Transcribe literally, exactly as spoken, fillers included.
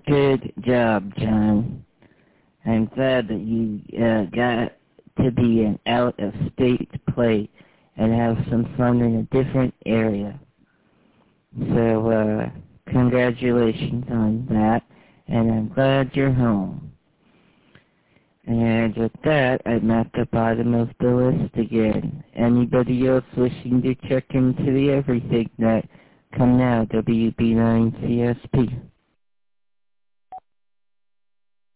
Good job, John. I'm glad that you uh, got to be an out-of-state play and have some fun in a different area. So, uh, congratulations on that, and I'm glad you're home. And with that, I'm at the bottom of the list again. Anybody else wishing to check into the everything that come now, W B nine C S P?